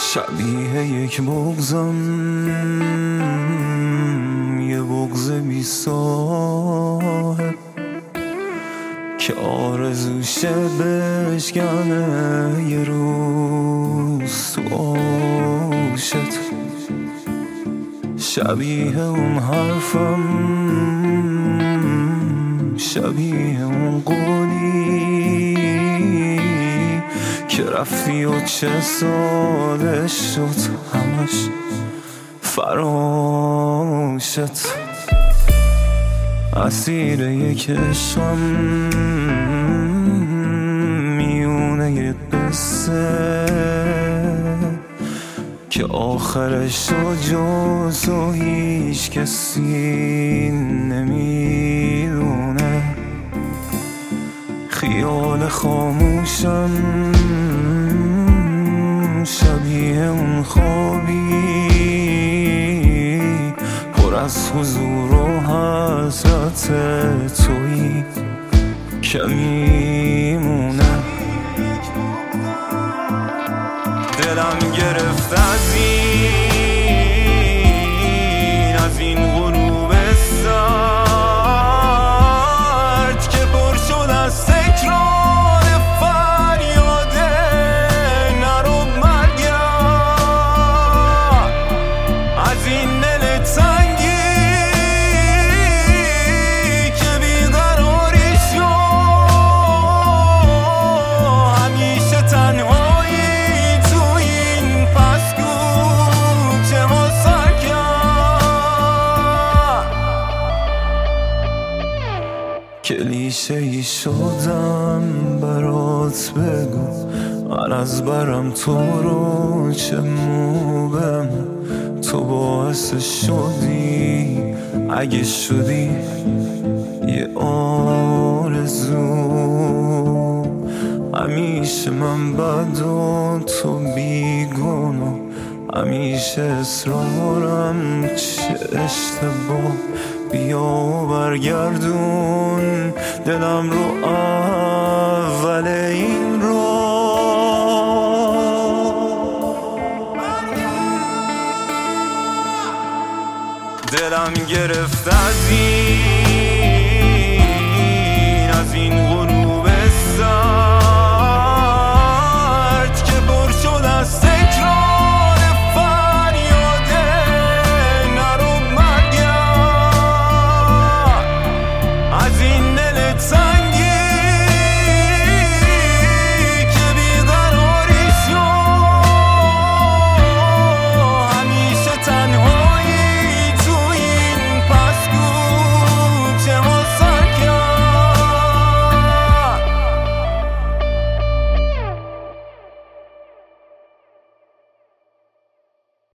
شبیه یک بغضم، یه بغض بی صاحب که آرزوشه بشکنه یه روز تو آشت. شبیه اون حرفم، شبیه اون قولی که رفتی و چه ساله شد همش فراشت. اسیر یک عشقم میونه یه قصه که آخرش رو جز و هیچ کسی نمیدونه. خیال خاموشم شبیه اون خوابی پر از حضور و حسرت تویی که میمونه. دلم گرفت از این غروب سرد که پر شد از تکرار فریاد نرو مرگم، از این دل تنگی که بیقراری شد همیشه تنهایی تو این پسکو چه ما سر کرد. کلیشه‌ای شدم برات بگو، من از برم تو رو چه موبم. تو باعث شدی اگه شدی یه آرزو. همیشه من بد و تو بیگناه، همیشه اصرارم چه اشتباه. بیا و برگردون دلم رو اول این